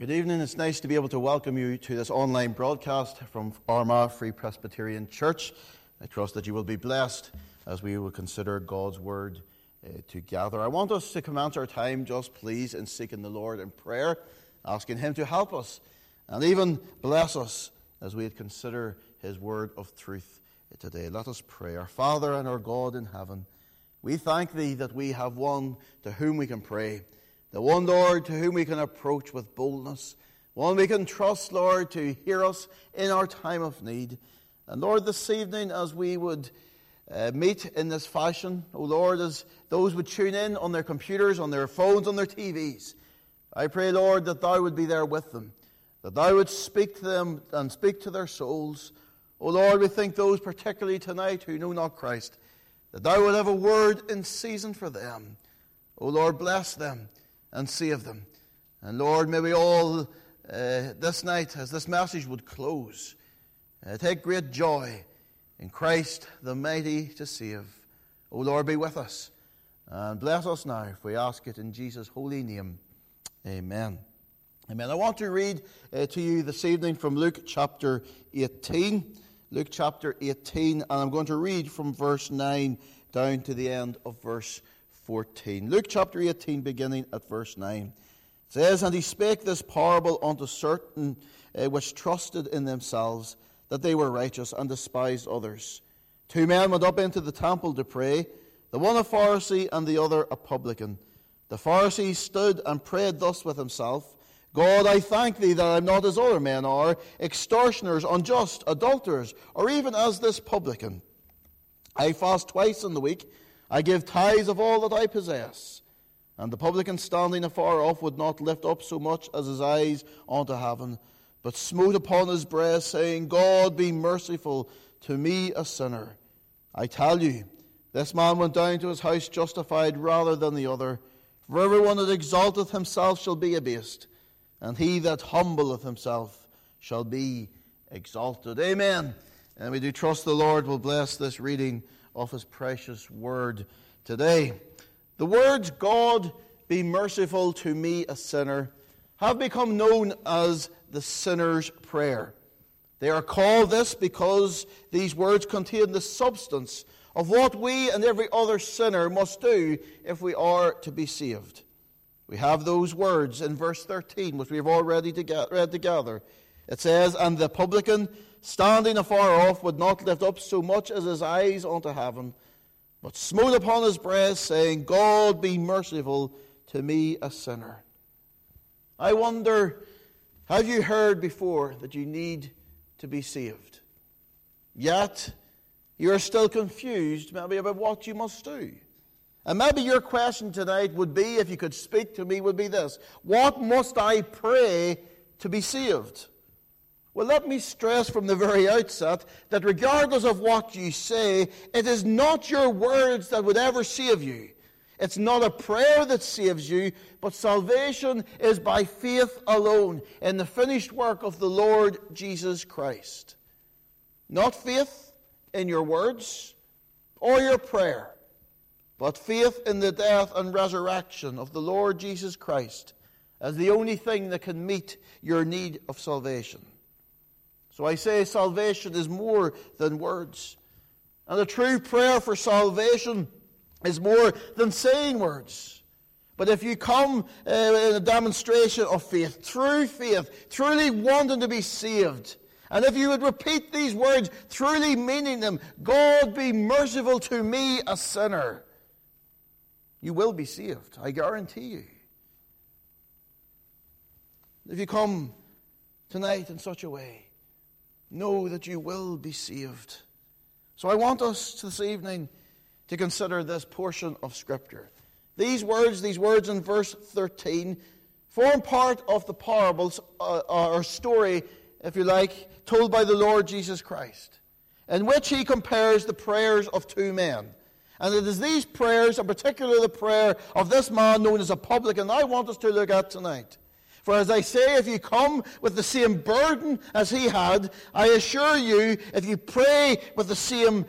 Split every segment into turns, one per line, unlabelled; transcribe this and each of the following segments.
Good evening. It's nice to be able to welcome you to this online broadcast from Armagh Free Presbyterian Church. I trust that you will be blessed as we will consider God's Word together. I want us to commence our time just please in seeking the Lord in prayer, asking Him to help us and even bless us as we consider His Word of truth today. Let us pray. Our Father and our God in heaven, we thank Thee that we have one to whom we can pray. The one, Lord, to whom we can approach with boldness. One we can trust, Lord, to hear us in our time of need. And Lord, this evening as we would meet in this fashion, oh Lord, as those would tune in on their computers, on their phones, on their TVs, I pray, Lord, that Thou would be there with them, that Thou would speak to them and speak to their souls. Oh Lord, we think those particularly tonight who know not Christ, that Thou would have a word in season for them. Oh Lord, bless them and save them. And Lord, may we all this night, as this message would close, take great joy in Christ the mighty to save. O Lord, be with us and bless us now, if we ask it in Jesus' holy name. Amen. Amen. I want to read to you this evening from Luke chapter 18. Luke chapter 18, and I'm going to read from verse 9 down to the end of verse 14. Luke chapter 18, beginning at verse 9. It says, "And he spake this parable unto certain which trusted in themselves that they were righteous, and despised others. 2 men went up into the temple to pray, the one a Pharisee and the other a publican. The Pharisee stood and prayed thus with himself, God, I thank Thee that I am not as other men are, extortioners, unjust, adulterers, or even as this publican. I fast twice in the week, I give tithes of all that I possess. And the publican standing afar off would not lift up so much as his eyes unto heaven, but smote upon his breast, saying, God, be merciful to me, a sinner. I tell you, this man went down to his house justified rather than the other. For everyone that exalteth himself shall be abased, and he that humbleth himself shall be exalted." Amen. And we do trust the Lord will bless this reading of His precious word today. The words, God, be merciful to me, a sinner, have become known as the sinner's prayer. They are called this because these words contain the substance of what we and every other sinner must do if we are to be saved. We have those words in verse 13, which we have already read together. It says, "And the publican, standing afar off, would not lift up so much as his eyes unto heaven, but smote upon his breast, saying, God, be merciful to me, a sinner." I wonder, have you heard before that you need to be saved? Yet, you are still confused maybe about what you must do. And maybe your question tonight would be, if you could speak to me, would be this: what must I pray to be saved? Well, let me stress from the very outset that regardless of what you say, it is not your words that would ever save you. It's not a prayer that saves you, but salvation is by faith alone in the finished work of the Lord Jesus Christ. Not faith in your words or your prayer, but faith in the death and resurrection of the Lord Jesus Christ as the only thing that can meet your need of salvation. So I say salvation is more than words. And a true prayer for salvation is more than saying words. But if you come in a demonstration of faith, truly wanting to be saved, and if you would repeat these words, truly meaning them, God, be merciful to me, a sinner, you will be saved, I guarantee you. If you come tonight in such a way, know that you will be saved. So I want us this evening to consider this portion of Scripture. These words in verse 13 form part of the parables, or story, if you like, told by the Lord Jesus Christ, in which He compares the prayers of 2 men. And it is these prayers, in particular the prayer of this man known as a publican, I want us to look at tonight. For as I say, if you come with the same burden as he had, I assure you, if you pray with the same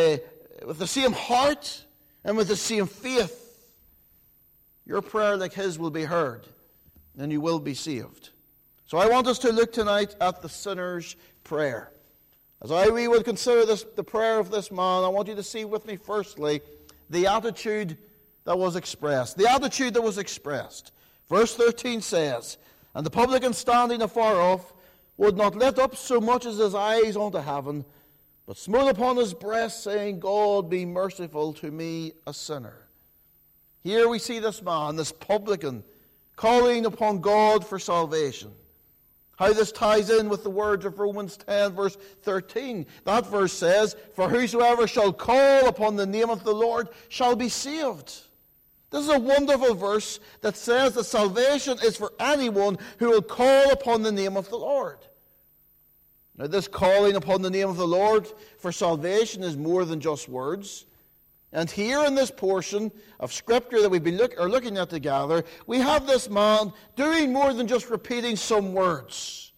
heart and with the same faith, your prayer like his will be heard, and you will be saved. So I want us to look tonight at the sinner's prayer. As we would consider the prayer of this man, I want you to see with me firstly the attitude that was expressed. The attitude that was expressed. Verse 13 says, "And the publican standing afar off would not lift up so much as his eyes unto heaven, but smote upon his breast, saying, God, be merciful to me, a sinner." Here we see this man, this publican, calling upon God for salvation. How this ties in with the words of Romans 10, verse 13. That verse says, "For whosoever shall call upon the name of the Lord shall be saved." This is a wonderful verse that says that salvation is for anyone who will call upon the name of the Lord. Now, this calling upon the name of the Lord for salvation is more than just words. And here in this portion of Scripture that we've been looking at together, we have this man doing more than just repeating some words.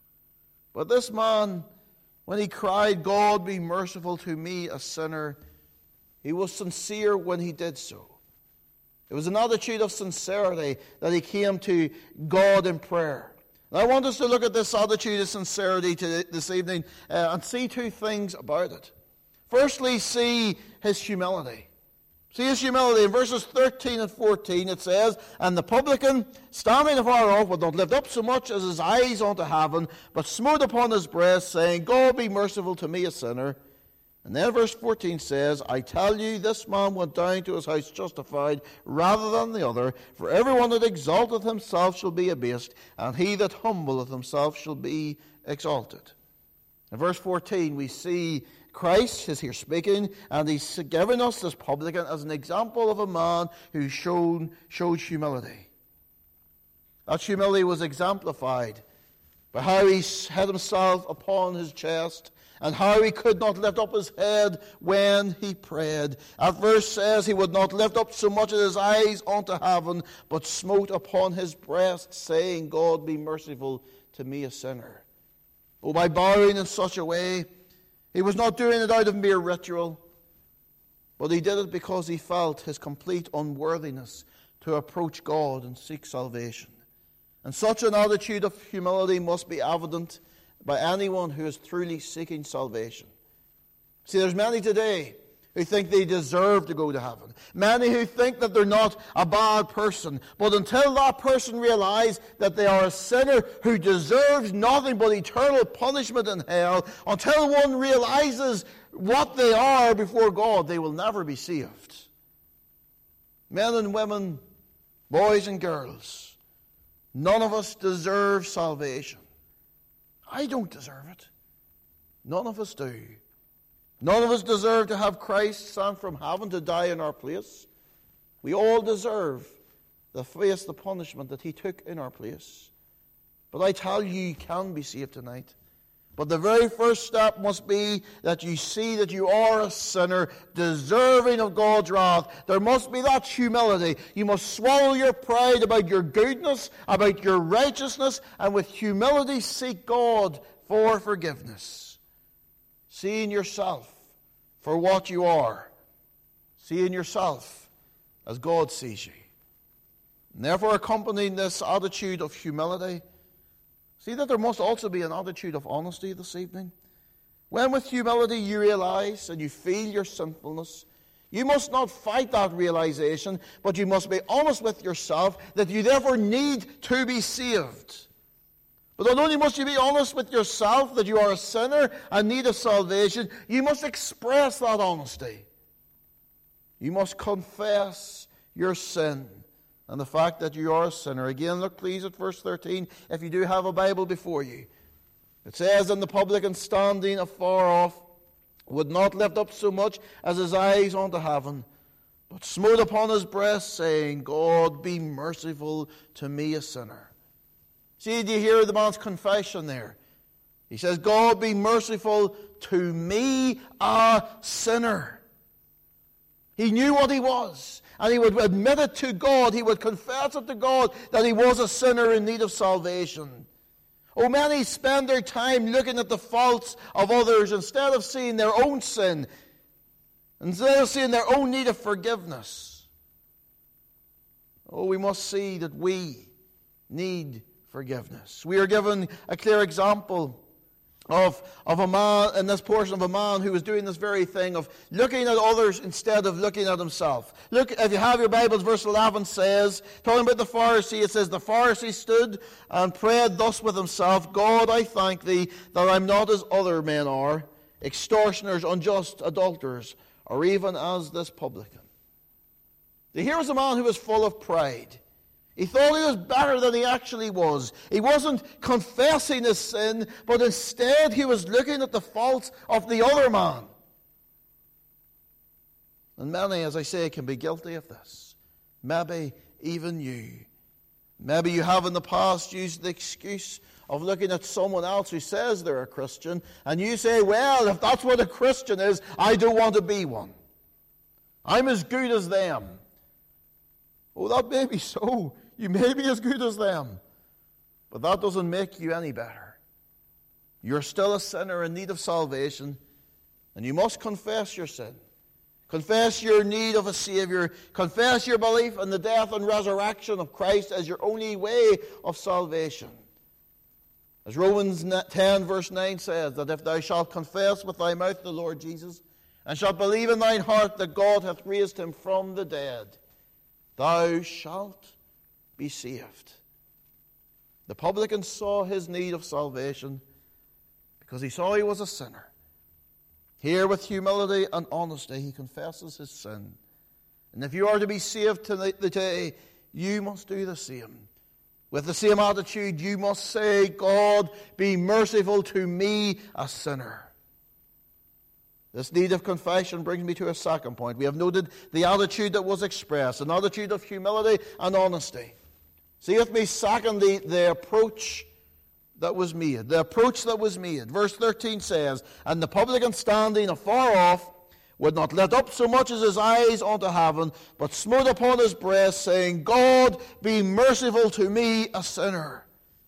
But this man, when he cried, "God, be merciful to me, a sinner," he was sincere when he did so. It was an attitude of sincerity that he came to God in prayer. And I want us to look at this attitude of sincerity this evening and see two things about it. Firstly, see his humility. See his humility. In verses 13 and 14 it says, "And the publican, standing afar off, would not lift up so much as his eyes unto heaven, but smote upon his breast, saying, God, be merciful to me, a sinner." And then verse 14 says, "I tell you, this man went down to his house justified rather than the other. For everyone that exalteth himself shall be abased, and he that humbleth himself shall be exalted." In verse 14 we see Christ is here speaking, and he's given us this publican as an example of a man who showed humility. That humility was exemplified by how he set himself upon his chest and how he could not lift up his head when he prayed. That verse says he would not lift up so much as his eyes unto heaven, but smote upon his breast, saying, God, be merciful to me, a sinner. Oh, by bowing in such a way, he was not doing it out of mere ritual, but he did it because he felt his complete unworthiness to approach God and seek salvation. And such an attitude of humility must be evident by anyone who is truly seeking salvation. See, there's many today who think they deserve to go to heaven. Many who think that they're not a bad person. But until that person realizes that they are a sinner who deserves nothing but eternal punishment in hell, until one realizes what they are before God, they will never be saved. Men and women, boys and girls, none of us deserve salvation. I don't deserve it. None of us do. None of us deserve to have Christ sent from heaven to die in our place. We all deserve to face the punishment that he took in our place. But I tell you, you can be saved tonight. But the very first step must be that you see that you are a sinner, deserving of God's wrath. There must be that humility. You must swallow your pride about your goodness, about your righteousness, and with humility seek God for forgiveness. Seeing yourself for what you are. Seeing yourself as God sees you. And therefore, accompanying this attitude of humility, see that there must also be an attitude of honesty this evening. When with humility you realize and you feel your sinfulness, you must not fight that realization, but you must be honest with yourself that you therefore need to be saved. But not only must you be honest with yourself that you are a sinner and need of salvation, you must express that honesty. You must confess your sin and the fact that you are a sinner. Again, look please at verse 13 if you do have a Bible before you. It says, "And the publican standing afar off would not lift up so much as his eyes unto heaven, but smote upon his breast, saying, God, be merciful to me, a sinner." See, do you hear the man's confession there? He says, God, be merciful to me, a sinner. He knew what he was, and he would admit it to God. He would confess it to God that he was a sinner in need of salvation. Oh, many spend their time looking at the faults of others instead of seeing their own sin, instead of seeing their own need of forgiveness. Oh, we must see that we need forgiveness. We are given a clear example of a man, in this portion, of a man who was doing this very thing of looking at others instead of looking at himself. Look, if you have your Bibles, verse 11 says, talking about the Pharisee, it says, the Pharisee stood and prayed thus with himself, God, I thank thee that I'm not as other men are, extortioners, unjust, adulterers, or even as this publican. Here was a man who was full of pride. He thought he was better than he actually was. He wasn't confessing his sin, but instead he was looking at the faults of the other man. And many, as I say, can be guilty of this. Maybe even you. Maybe you have in the past used the excuse of looking at someone else who says they're a Christian, and you say, well, if that's what a Christian is, I don't want to be one. I'm as good as them. Oh, that may be so. You may be as good as them. But that doesn't make you any better. You're still a sinner in need of salvation, and you must confess your sin. Confess your need of a Savior. Confess your belief in the death and resurrection of Christ as your only way of salvation. As Romans 10 verse 9 says, that if thou shalt confess with thy mouth the Lord Jesus, and shalt believe in thine heart that God hath raised him from the dead, thou shalt be saved. The publican saw his need of salvation because he saw he was a sinner. Here, with humility and honesty, he confesses his sin. And if you are to be saved today, you must do the same. With the same attitude, you must say, God, be merciful to me, a sinner. This need of confession brings me to a second point. We have noted the attitude that was expressed, an attitude of humility and honesty. See with me, secondly, the approach that was made. The approach that was made. Verse 13 says, and the publican standing afar off would not lift up so much as his eyes unto heaven, but smote upon his breast, saying, God, be merciful to me, a sinner.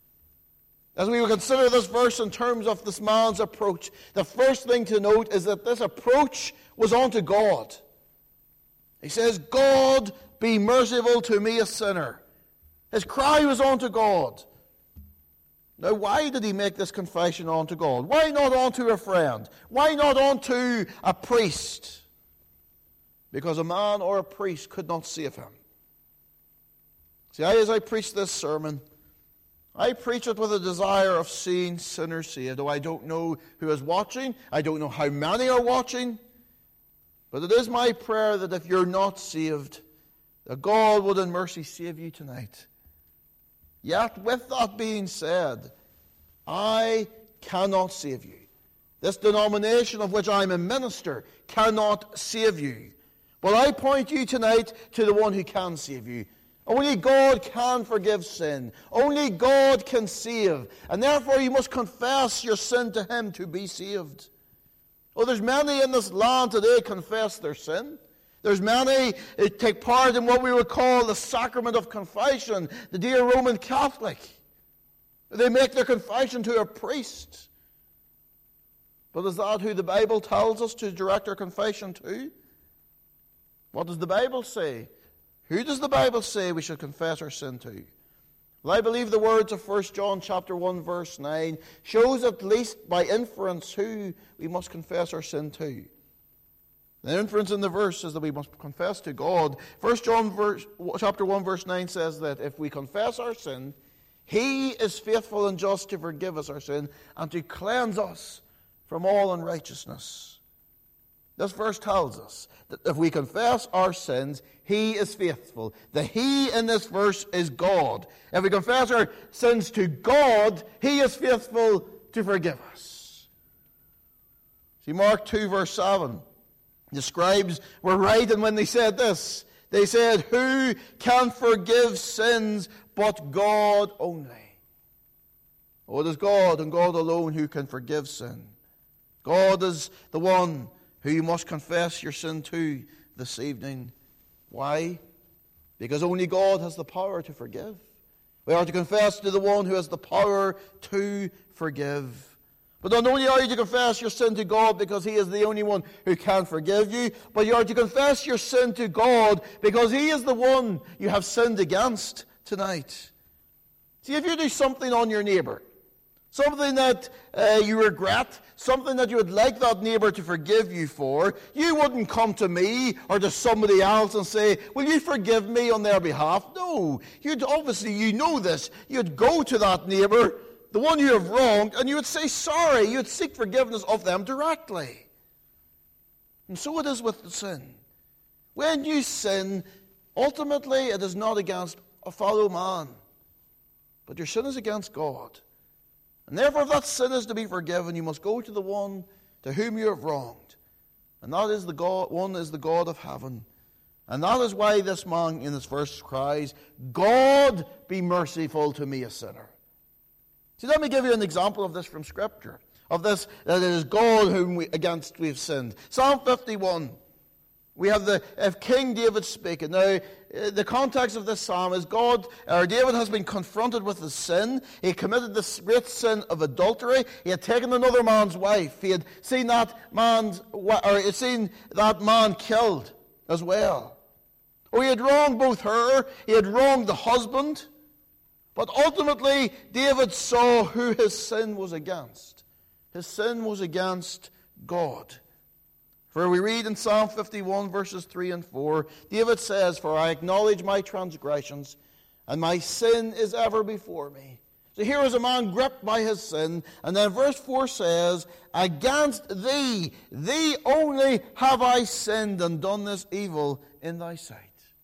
As we will consider this verse in terms of this man's approach, the first thing to note is that this approach was unto God. He says, God, be merciful to me, a sinner. His cry was unto God. Now, why did he make this confession unto God? Why not unto a friend? Why not unto a priest? Because a man or a priest could not save him. See, as I preach this sermon, I preach it with a desire of seeing sinners saved. Though I don't know who is watching, I don't know how many are watching, but it is my prayer that if you're not saved, that God would in mercy save you tonight. Yet, with that being said, I cannot save you. This denomination of which I'm a minister cannot save you. But I point you tonight to the one who can save you. Only God can forgive sin. Only God can save. And therefore you must confess your sin to him to be saved. Oh, there's many in this land today confess their sin. There's many who take part in what we would call the sacrament of confession, the dear Roman Catholic. They make their confession to a priest. But is that who the Bible tells us to direct our confession to? What does the Bible say? Who does the Bible say we should confess our sin to? Well, I believe the words of 1 John chapter 1 verse 9 shows at least by inference who we must confess our sin to. The inference in the verse is that we must confess to God. 1 John chapter 1 verse 9 says that if we confess our sin, he is faithful and just to forgive us our sin and to cleanse us from all unrighteousness. This verse tells us that if we confess our sins, he is faithful. The he in this verse is God. If we confess our sins to God, he is faithful to forgive us. See, Mark 2 verse 7. The scribes were right, and when they said this, they said, who can forgive sins but God only? Oh, it is God and God alone who can forgive sin. God is the one who you must confess your sin to this evening. Why? Because only God has the power to forgive. We are to confess to the one who has the power to forgive. But not only are you to confess your sin to God because he is the only one who can forgive you, but you are to confess your sin to God because he is the one you have sinned against tonight. See, if you do something on your neighbor, something that you regret, something that you would like that neighbor to forgive you for, you wouldn't come to me or to somebody else and say, will you forgive me on their behalf? No. You'd obviously, you know this, you'd go to that neighbor, the one you have wronged, and you would say sorry. You'd seek forgiveness of them directly. And so it is with the sin. When you sin, ultimately it is not against a fellow man, but your sin is against God. And therefore, if that sin is to be forgiven, you must go to the one to whom you have wronged. And that is the God, one is the God of heaven. And that is why this man in this verse cries, God be merciful to me, a sinner. See, let me give you an example of this from Scripture. Of this, that it is God whom against we have sinned. Psalm 51. We have King David speaking. Now, the context of this psalm is David has been confronted with his sin. He had committed this great sin of adultery. He had taken another man's wife. He had seen that man killed as well. Or he had wronged both her. He had wronged the husband. But ultimately, David saw who his sin was against. His sin was against God. For we read in Psalm 51, verses 3 and 4, David says, for I acknowledge my transgressions, and my sin is ever before me. So here is a man gripped by his sin, and then verse 4 says, against thee only have I sinned and done this evil in thy sight.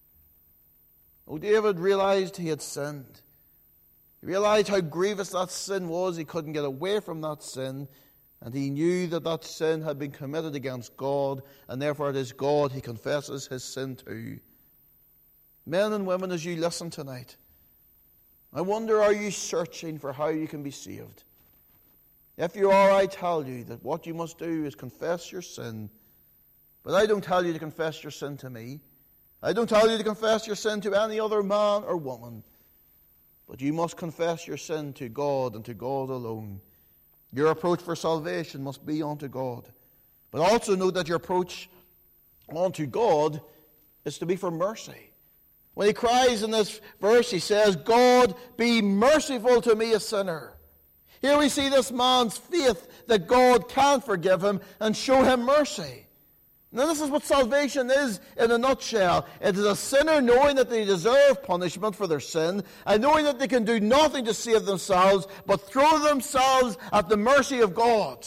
Oh, David realized he had sinned. He realized how grievous that sin was. He couldn't get away from that sin. And he knew that that sin had been committed against God, and therefore it is God he confesses his sin to. Men and women, as you listen tonight, I wonder, are you searching for how you can be saved? If you are, I tell you that what you must do is confess your sin. But I don't tell you to confess your sin to me. I don't tell you to confess your sin to any other man or woman. But you must confess your sin to God and to God alone. Your approach for salvation must be unto God. But also know that your approach unto God is to be for mercy. When he cries in this verse, he says, God, be merciful to me, a sinner. Here we see this man's faith that God can forgive him and show him mercy. Now this is what salvation is in a nutshell. It is a sinner knowing that they deserve punishment for their sin and knowing that they can do nothing to save themselves but throw themselves at the mercy of God.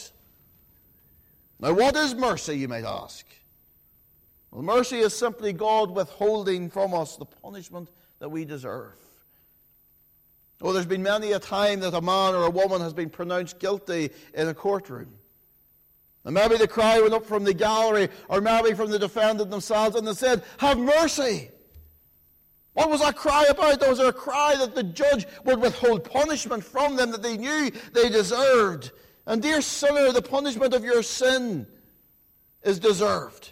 Now what is mercy, you might ask? Well, mercy is simply God withholding from us the punishment that we deserve. Oh, there's been many a time that a man or a woman has been pronounced guilty in a courtroom. And maybe the cry went up from the gallery, or maybe from the defendant themselves, and they said, have mercy. What was that cry about? Was there a cry that the judge would withhold punishment from them that they knew they deserved? And dear sinner, the punishment of your sin is deserved.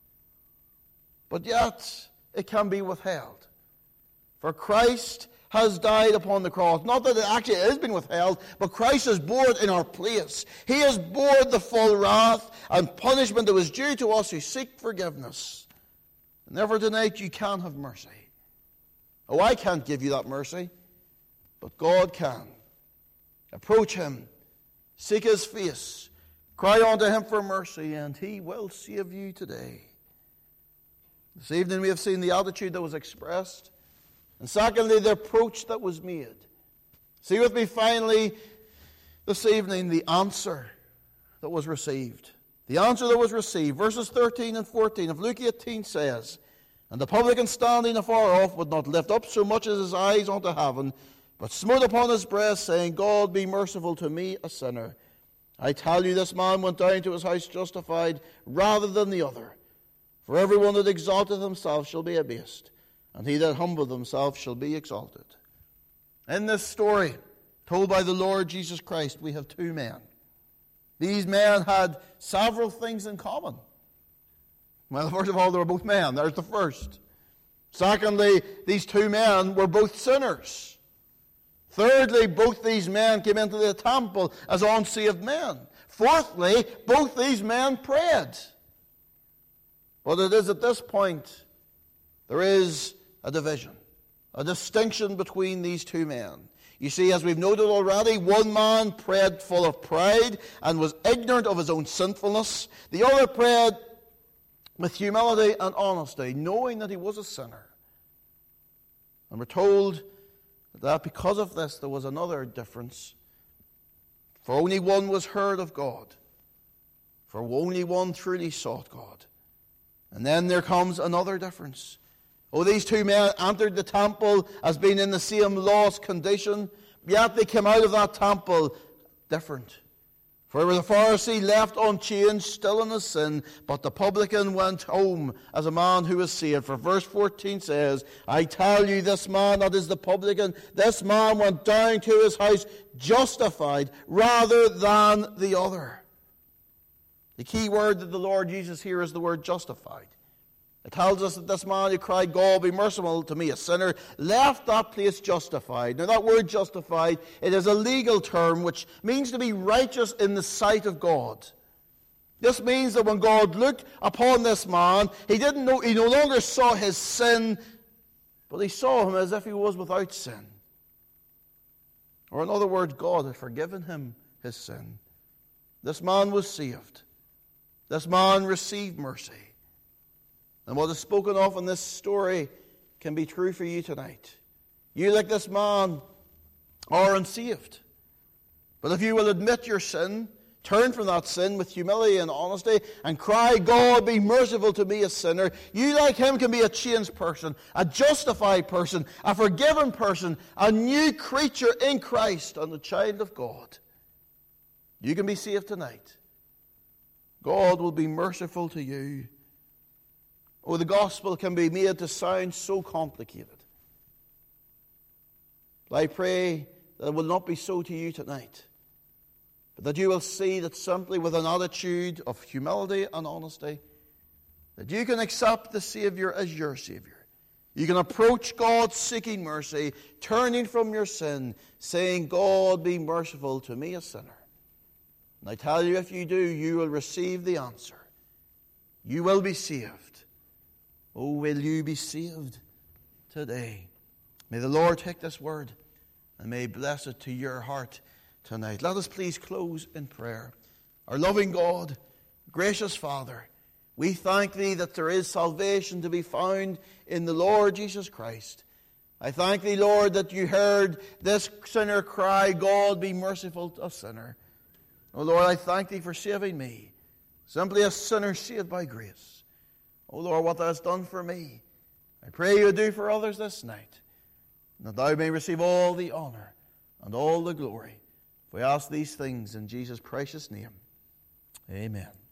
But yet, it can be withheld. For Christ has died upon the cross. Not that it actually has been withheld, but Christ has bore it in our place. He has borne the full wrath and punishment that was due to us who seek forgiveness. And therefore tonight you can have mercy. Oh, I can't give you that mercy, but God can. Approach him, seek his face, cry unto him for mercy, and he will save you today. This evening we have seen the attitude that was expressed, and secondly, the approach that was made. See with me finally this evening the answer that was received. The answer that was received. Verses 13 and 14 of Luke 18 says, and the publican standing afar off would not lift up so much as his eyes unto heaven, but smote upon his breast, saying, God be merciful to me, a sinner. I tell you, this man went down to his house justified rather than the other. For everyone that exalteth himself shall be abased, and he that humbleth himself shall be exalted. In this story, told by the Lord Jesus Christ, we have two men. These men had several things in common. Well, first of all, they were both men. There's the first. Secondly, these two men were both sinners. Thirdly, both these men came into the temple as unsaved men. Fourthly, both these men prayed. But it is at this point there is a division, a distinction between these two men. You see, as we've noted already, one man prayed full of pride and was ignorant of his own sinfulness. The other prayed with humility and honesty, knowing that he was a sinner. And we're told that because of this there was another difference. For only one was heard of God. For only one truly sought God. And then there comes another difference. Oh, these two men entered the temple as being in the same lost condition, yet they came out of that temple different. For the Pharisee left unchanged, still in his sin, but the publican went home as a man who was saved. For verse 14 says, I tell you, this man, that is the publican, this man went down to his house justified rather than the other. The key word that the Lord uses here is the word justified. It tells us that this man who cried, God, be merciful to me, a sinner, left that place justified. Now that word justified, it is a legal term which means to be righteous in the sight of God. This means that when God looked upon this man, he no longer saw his sin, but he saw him as if he was without sin. Or in other words, God had forgiven him his sin. This man was saved. This man received mercy. And what is spoken of in this story can be true for you tonight. You, like this man, are unsaved. But if you will admit your sin, turn from that sin with humility and honesty, and cry, God, be merciful to me, a sinner, you, like him, can be a changed person, a justified person, a forgiven person, a new creature in Christ, and a child of God. You can be saved tonight. God will be merciful to you. Oh, the gospel can be made to sound so complicated. But I pray that it will not be so to you tonight, but that you will see that simply with an attitude of humility and honesty, that you can accept the Savior as your Savior. You can approach God seeking mercy, turning from your sin, saying, God, be merciful to me, a sinner. And I tell you, if you do, you will receive the answer. You will be saved. Oh, will you be saved today? May the Lord take this word and may he bless it to your heart tonight. Let us please close in prayer. Our loving God, gracious Father, we thank thee that there is salvation to be found in the Lord Jesus Christ. I thank thee, Lord, that you heard this sinner cry, God, be merciful to a sinner. Oh, Lord, I thank thee for saving me, simply a sinner saved by grace. Oh, Lord, what thou hast done for me, I pray you do for others this night, and that thou may receive all the honor and all the glory. We ask these things in Jesus' precious name. Amen.